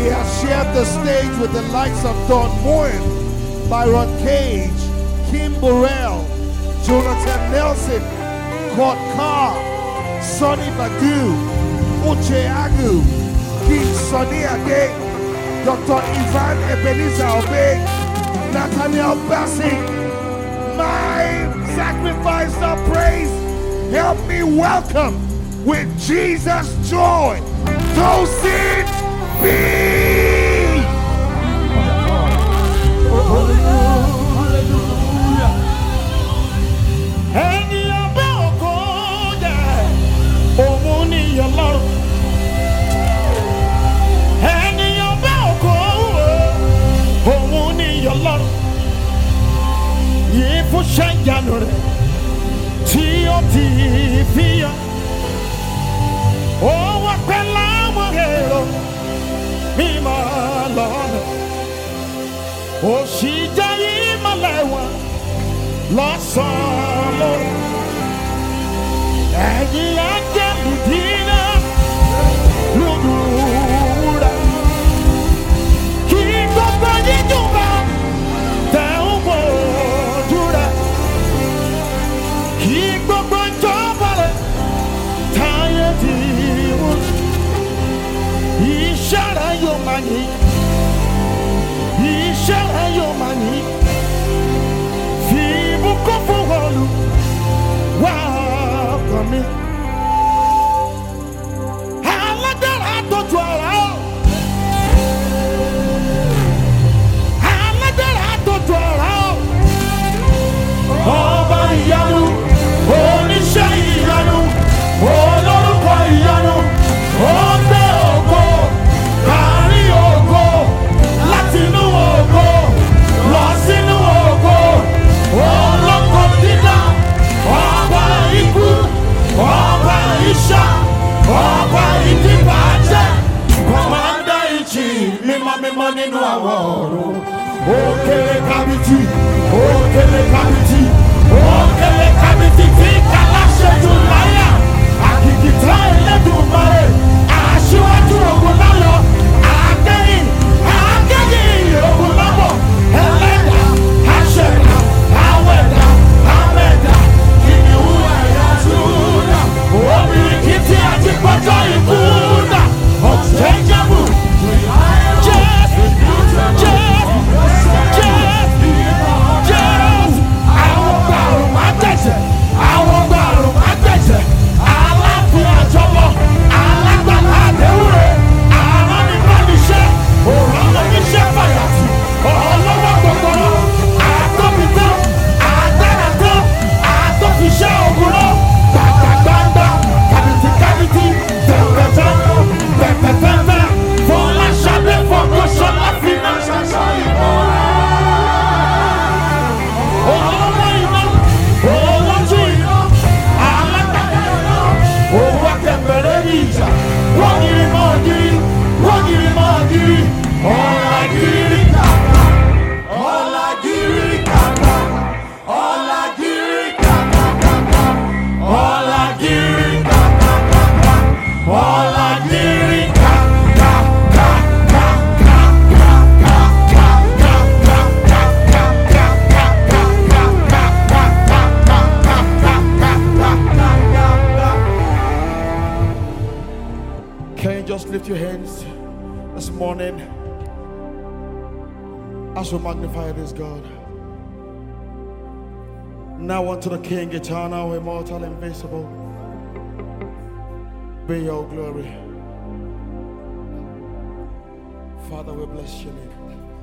He has shared the stage with the likes of Don Moen, Byron Cage, Kim Burrell, Jonathan Nelson, Kurt Carr, Sonny Badu, Uche Agu, King Sonny Ade, Dr. Ivan Ebenezer Obey, Nathaniel Bassey. My sacrifice of praise, help me welcome with Jesus' joy. Those it be. Oh, she died my life, lost all. And I get dinner, Lugura. Keep up on the Juba, down Jura. Keep up on Jobber, tired. He shall have your money. He shall have your money. Fibu Kofuolu, welcome in. Haladara to Dwara. Haladara to Dwara. Oba Yanu, Onisha Yanu, Oloruko Yanu, Obe Ogo, Kari Ogo, Latino Ogo, Losinu Ogo, Oloko Dida, Oba Iku, Oba Isha, Oba Idibaje, Commander in Chief, Mima Mimani no Aworo, Okele Kabiti, Okele Kabiti, Okele Kabiti, Kalashe Julaya, Akikita Eledumare, Ashiwaju Ogunlayo, Akeyin, Ogunlabo, Eleda, Ashera, Aweda, Ameda, Kiniuya Yasuda, Obirikiti Atipato Ikunda, Unchangeable, lift your hands this morning as we magnify this God. Now unto the King, eternal, immortal, invisible, be your glory. Father, we bless your name.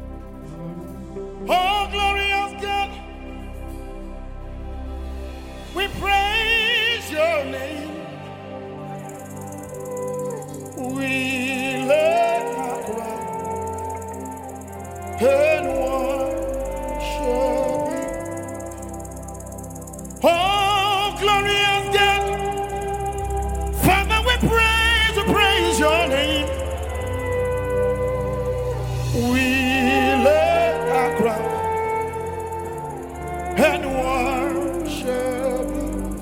Oh, glorious God, we praise your name. We let our cry and worship you. Oh, glorious God, Father, we praise your name. We let our cry and worship you.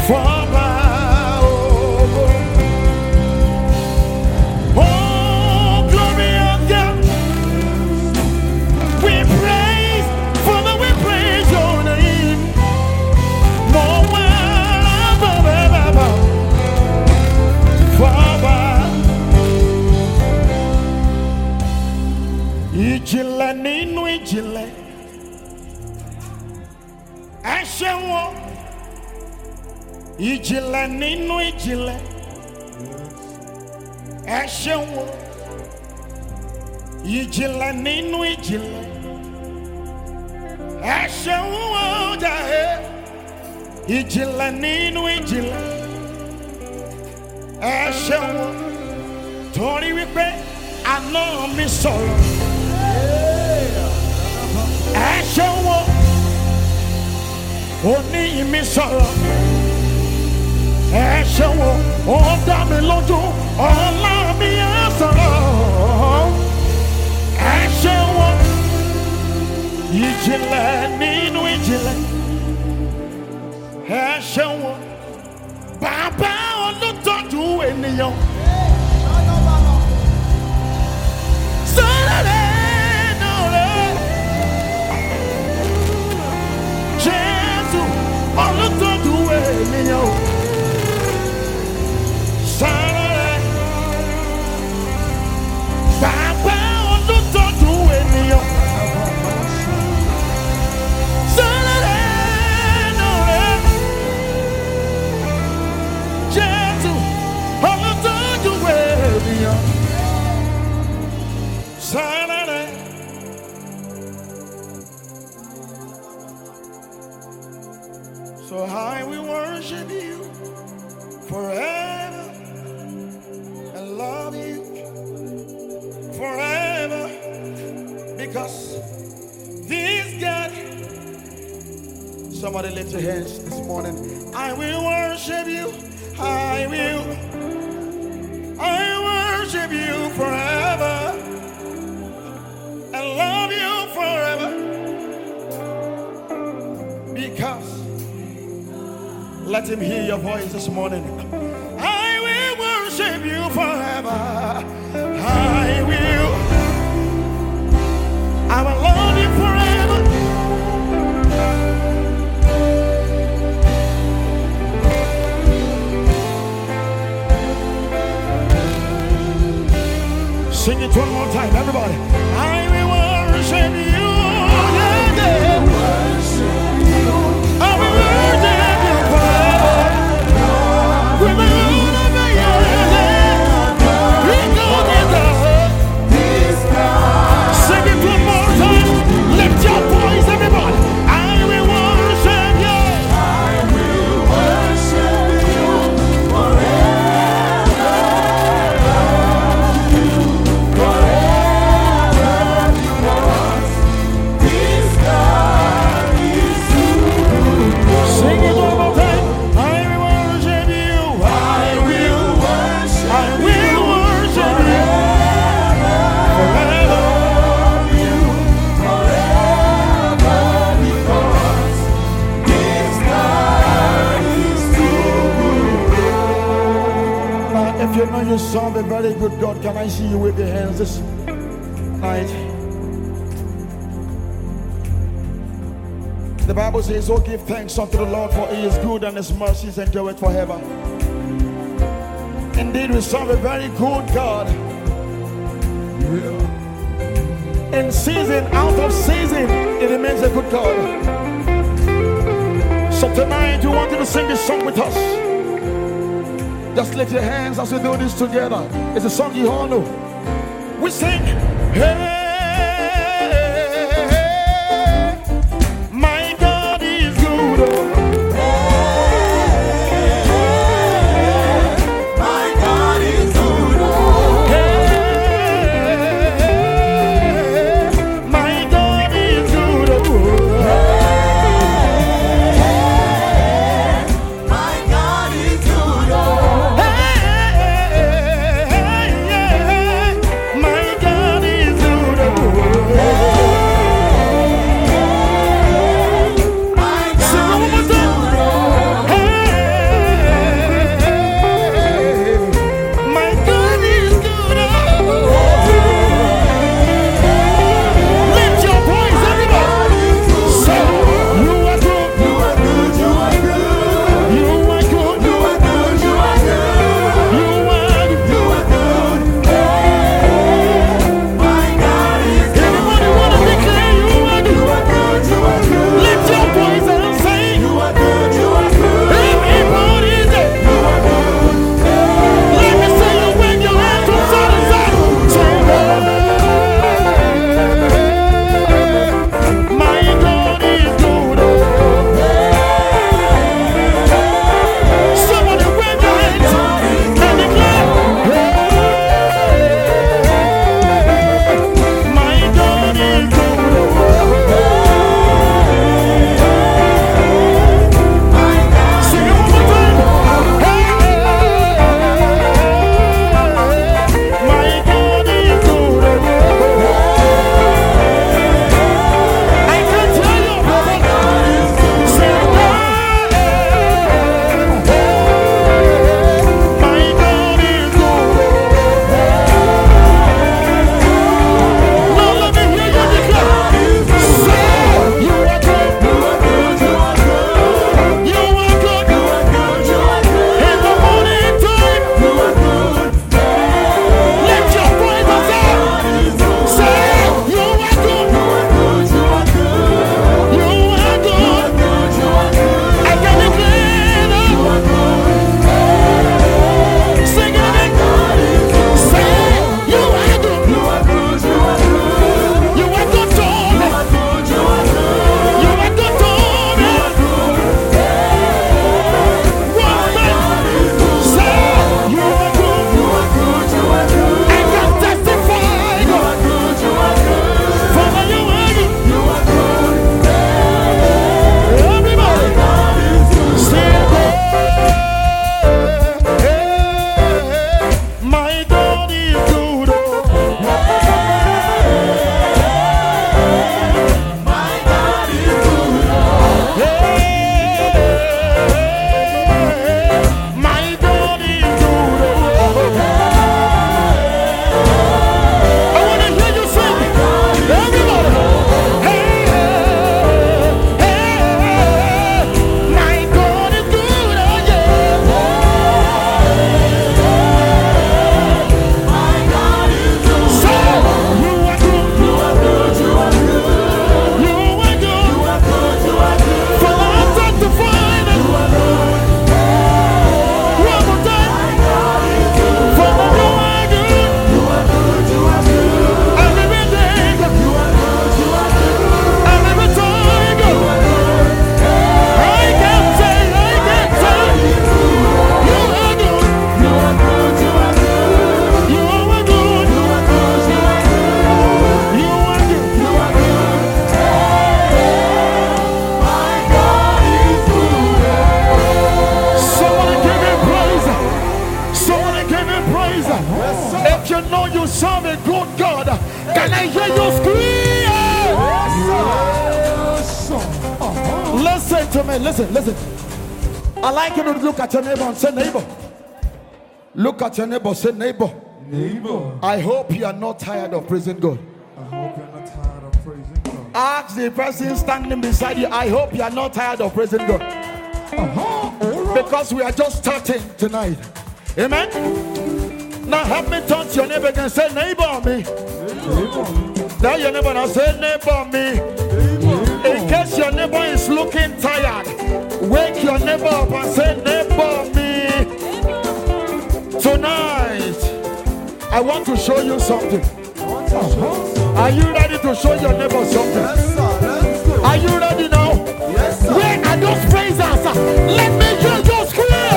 Ìjìnlẹ̀ nínú ìjìnlẹ̀, ẹ ṣeun o. Ìjìnlẹ̀ nínú ìjìnlẹ̀, ẹ ṣeun o. Ìjìnlẹ̀ nínú ìjìnlẹ̀, ẹ ṣeun o jàre. Ìjìnlẹ̀ nínú ìjìnlẹ̀, ẹ ṣeun o. Torí wípé àná mi sọ̀rọ̀. Ẹ ṣeun o, òní mi sọ̀rọ̀. Ẹ ṣeun o, ó dá mi lójú, ọ̀la mi á sọ̀rọ̀. Ẹ ṣeun o, ìjìnlẹ̀ nínú ìjìnlẹ̀. Ẹ ṣeun o, bàbá olùtọ́jú ènìyàn. Olùtọ́jú ènìyàn sáré, bàbá olùtọ́jú ènìyàn sáré nọ̀rẹ́, Jésù olùtọ́jú ènìyàn sáré. So I will worship you forever and love you forever, because this God. Somebody lift your hands this morning. I will worship you. I worship you forever and love you forever, because let him hear your voice this morning. I will worship you forever. I will love you forever. Sing it one more time, everybody. I will worship you. Yeah, yeah. I will worship you forever. With the Lord of the sing it one more time. Lift your voice, everybody. I will worship you. I will worship you forever. Because this God is good. Sing it one more time. I will worship you. I will worship I will worship you forever. If you know you serve a very good God, can I see you with your hands this night? The Bible says, "Oh, give thanks unto the Lord, for He is good and His mercies endure it forever." Indeed, we serve a very good God. In season, out of season, it remains a good God. So tonight, we want you to sing this song with us. Just lift your hands as we do this together. It's a song you all know. We sing, hey, my God is good. My God is good. Hey, my God is good. My God is good. My God is good. you serve a good God. Can I hear you scream? Listen to me. Listen. I like you to look at your neighbor and say, neighbor. Look at your neighbor. Say, neighbor. I hope you are not tired of praising God. I hope you're not tired of praising God. Ask the person standing beside you, I hope you are not tired of praising God. Because we are just starting tonight. Amen. Now help me turn to your neighbor and say, neighbor me. Tell your neighbor now, say, neighbor me. In case your neighbor is looking tired, wake your neighbor up and say, neighbor me. Tonight, I want to show you something. Are you ready to show your neighbor something? Yes, sir. Let's go. Are you ready now? Yes, sir. Where are those praisers? Let me hear you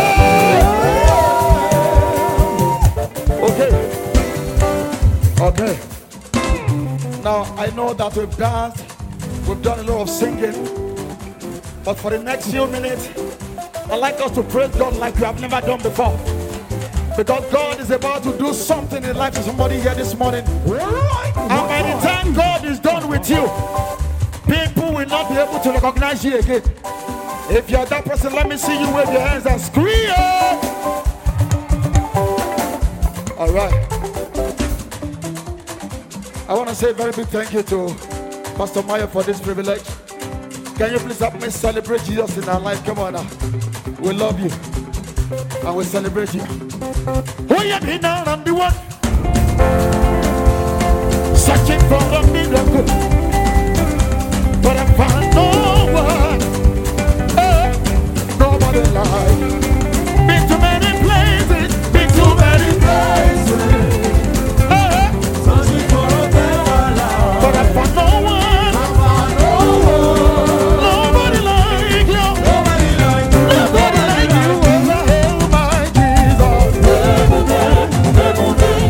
scream. Okay. Now I know that we've danced, we've done a lot of singing, but for the next few minutes, I'd like us to praise God like we have never done before. Because God is about to do something in the life of somebody here this morning. And by the time God is done with you, people will not be able to recognize you again. If you're that person, let me see you wave your hands and scream. All right. I want to say a very big thank you to Pastor Maya for this privilege. Can you please help me celebrate Jesus in our life? Come on now. We love you. And we celebrate you. Oh, yeah, be now and be one. Searching for a miracle, but I found no one. Nobody like. Been to many places, been to many places. Searching for a better life. But I found no one. Nobody like you. Nobody like you. Nobody like you. Oh, my Jesus.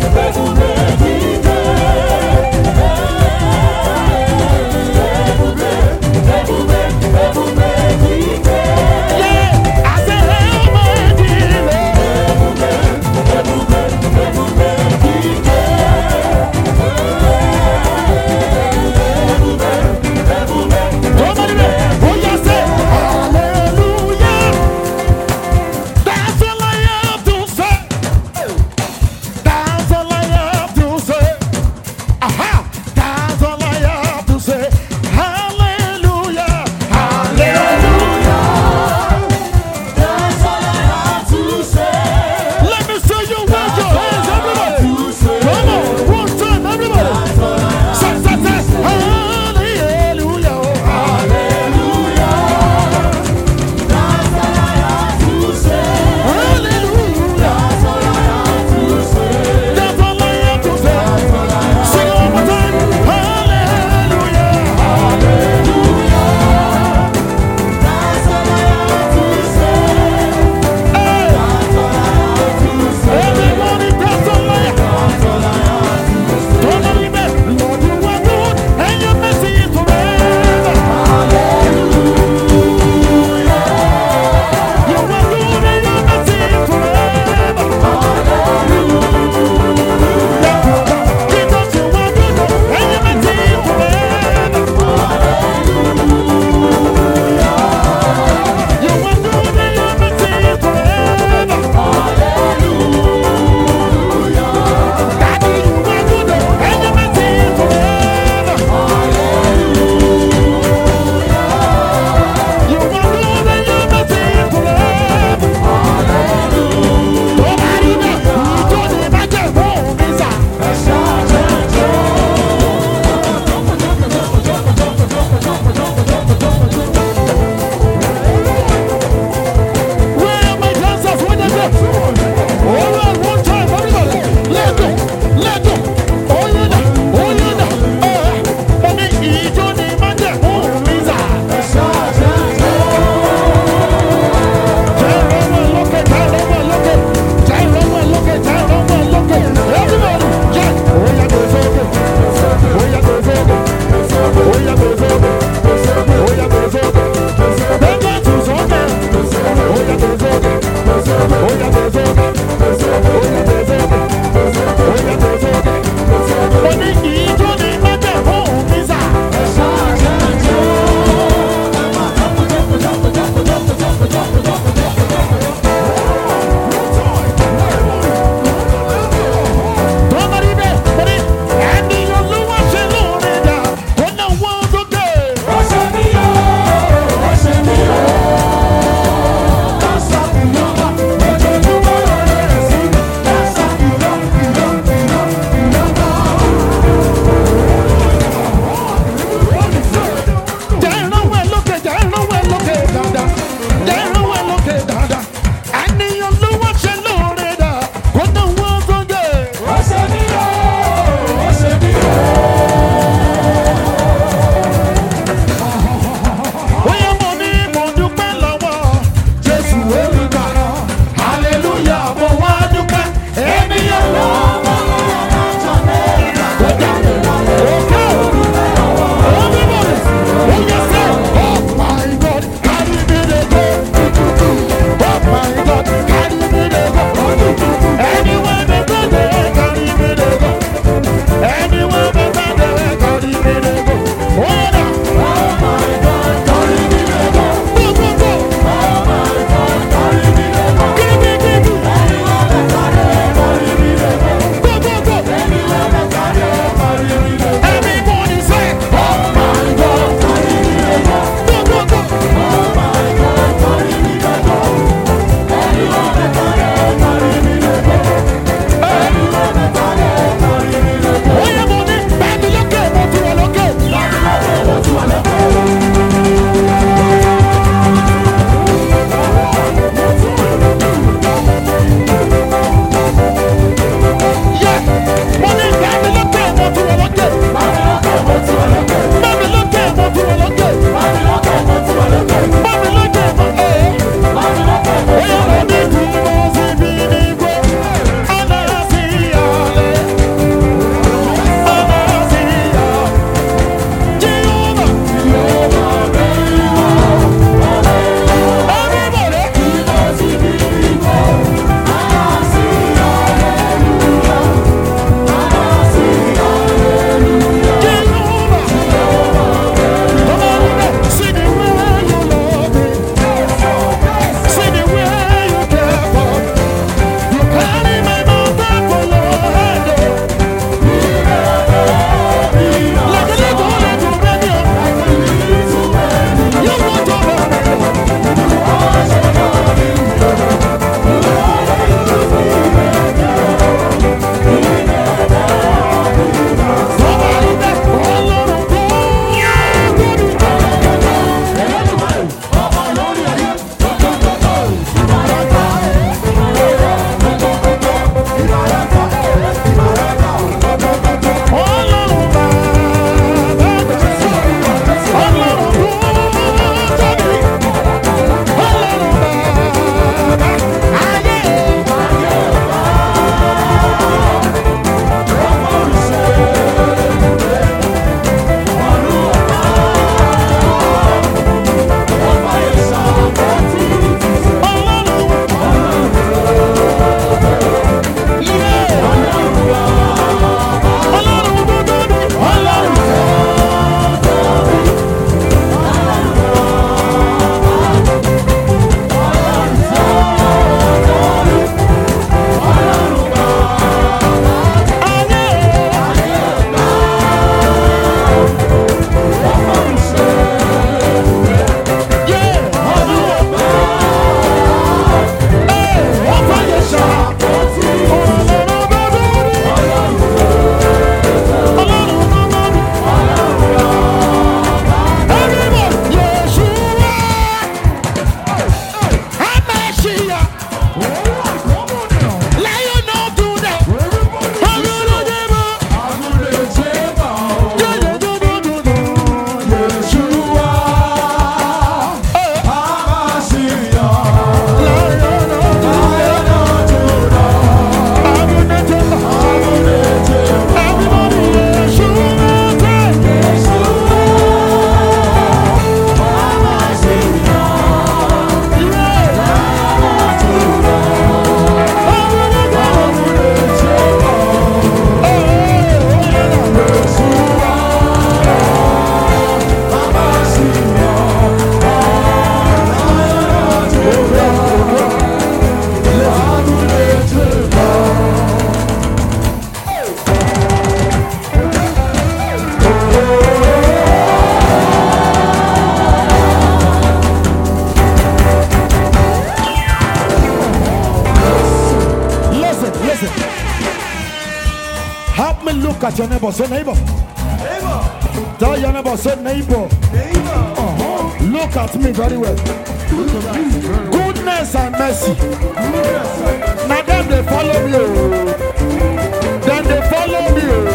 Help me look at your neighbor. Say neighbor. Neighbor. Tell your neighbor. Say neighbor. Neighbor. Look at me very well. Goodness and mercy. Now then they follow me. Then they follow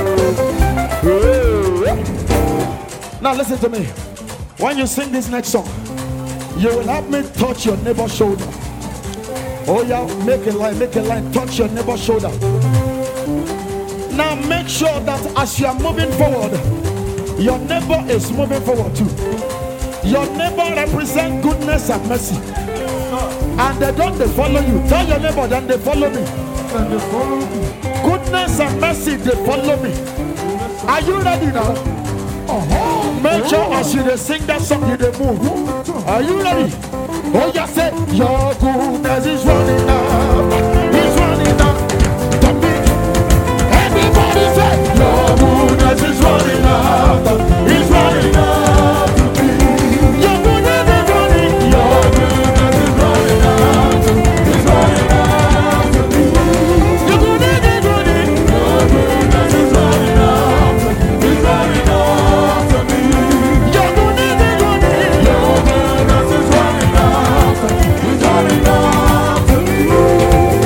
me. Now listen to me. When you sing this next song, you will help me touch your neighbor's shoulder. Oh yeah, make a line, touch your neighbor's shoulder. Now make sure that as you are moving forward, your neighbor is moving forward too. Your neighbor represents goodness and mercy. And they follow you. Tell your neighbor, then they follow me. And they follow me. Goodness and mercy, they follow me. Are you ready now? Make sure as you sing that song, you move. Are you ready? Oh, yeah, say, your goodness is running up. It's running up to me. Everybody say, your goodness is running up. It's running up to me. Your goodness is running. Your goodness is running up. It's running up to me. Your goodness is running. Your goodness is running up. It's running up to me. Your goodness is running. Your goodness is running up. It's running up to me.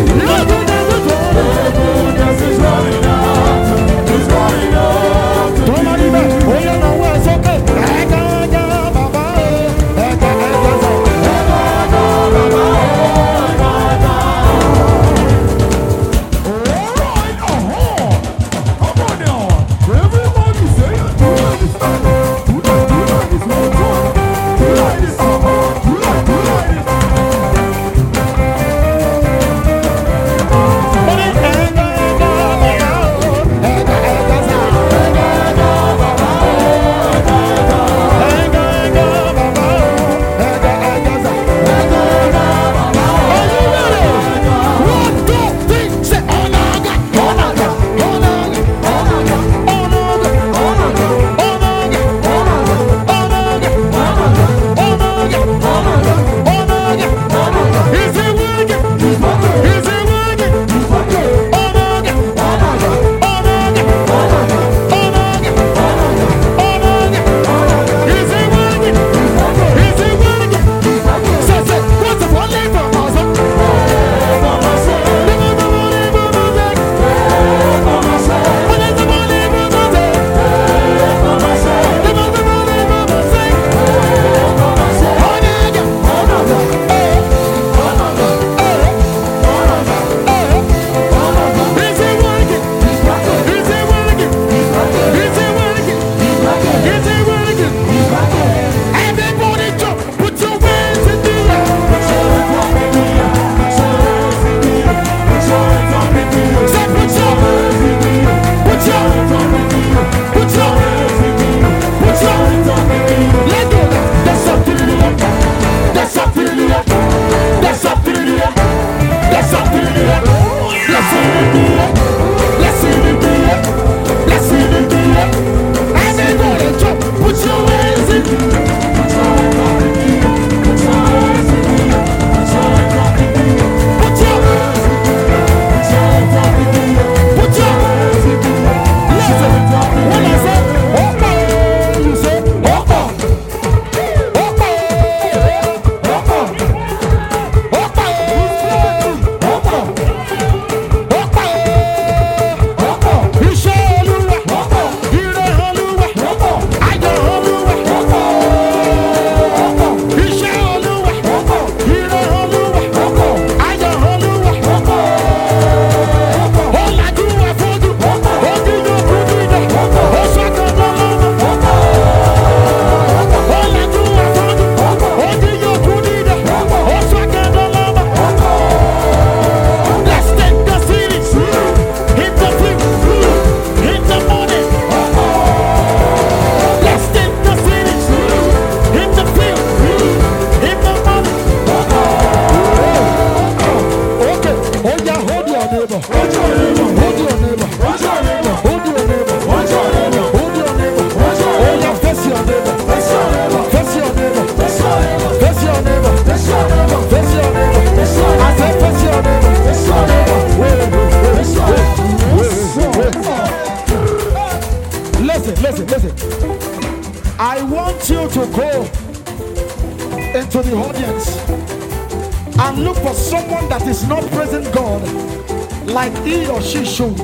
Listen. I want you to go into the audience and look for someone that is not praising God like he or she should.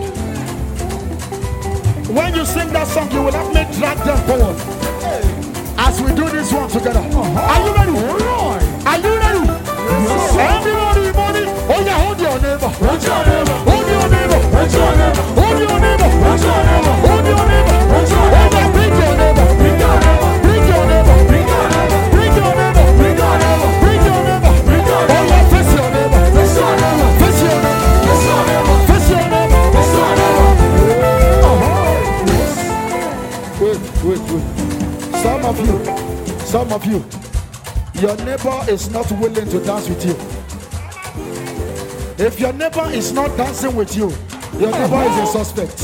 When you sing that song, you will have me drag them forward as we do this one together. Are you ready? Are you ready? Everybody, oh yeah, hold your neighbor. Hold your neighbor. Hold your neighbor. Hold your neighbor. Hold your neighbor. Hold your neighbor. Hold your neighbor. Hold your neighbor. Bring your neighbor. Bring your neighbor. Bring your neighbor. Bring your neighbor. Bring your neighbor. Bring your neighbor. Bring your neighbor. Bring your neighbor. Oh yeah, face your neighbor. Face your neighbor. Face your neighbor. Face your neighbor. Face your neighbor. Face your neighbor. Wait. Some of you, your neighbor is not willing to dance with you. If your neighbor is not dancing with you, your neighbor is a suspect.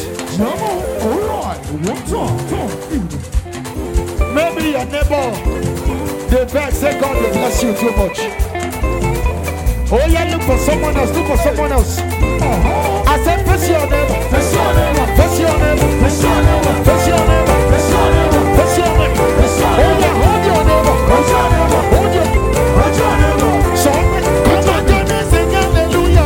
Maybe your neighbor, they beg, say God will bless you too much. Oh yeah, look for someone else. Look for someone else. I said, face your neighbor. Face your neighbor. Face your neighbor. Face your neighbor. Face your neighbor. Face your neighbor. Face your neighbor. Oh yeah, hold your neighbor. Hold your neighbor. Hold your neighbor. So come on, join me, sing hallelujah.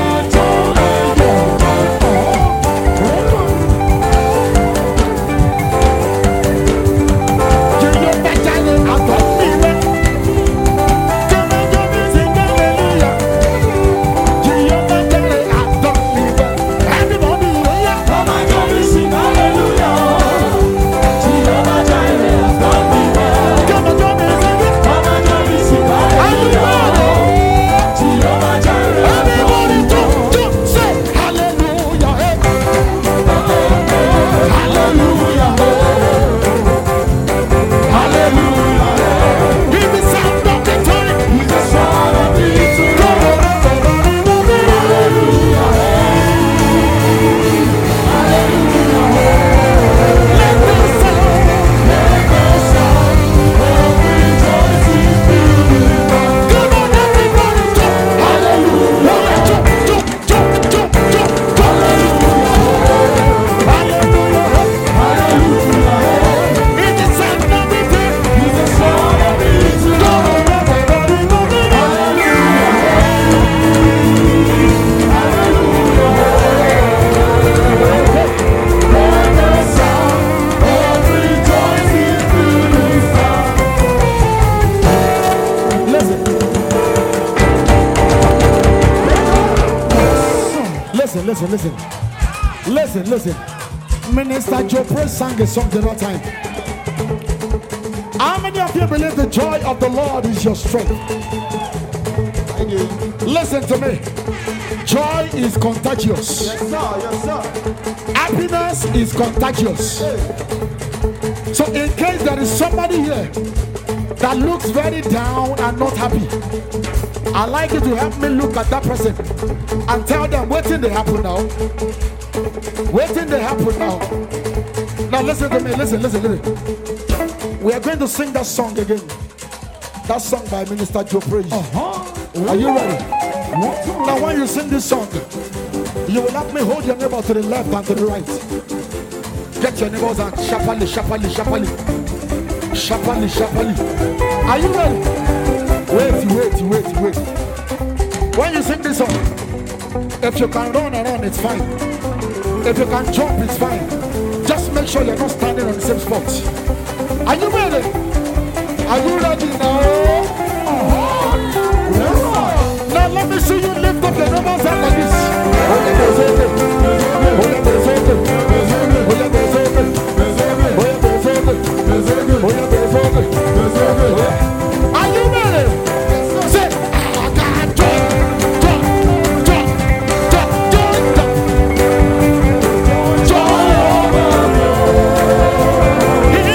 Listen. Minister Joe Praise sang a song the other time. How many of you believe the joy of the Lord is your strength? Listen to me. Joy is contagious. Yes, sir. Yes, sir. Happiness is contagious. So in case there is somebody here that looks very down and not happy, I'd like you to help me look at that person and tell them what thing they happen now. Waiting to happen now. Now listen to me, listen. We are going to sing that song again. That song by Minister Joe Praise. Are you ready? Now when you sing this song, you will have me hold your neighbor to the left and to the right. Get your neighbors and sharply. Are you ready? Wait. When you sing this song, if you can run around, it's fine. If you can jump, it's fine. Just make sure you're not standing on the same spot. Are you ready? Are you ready now? Now let me see you lift up your numbers hand like this. Are you ready? Say, I got jump. He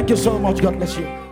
Thank you so much. God bless you.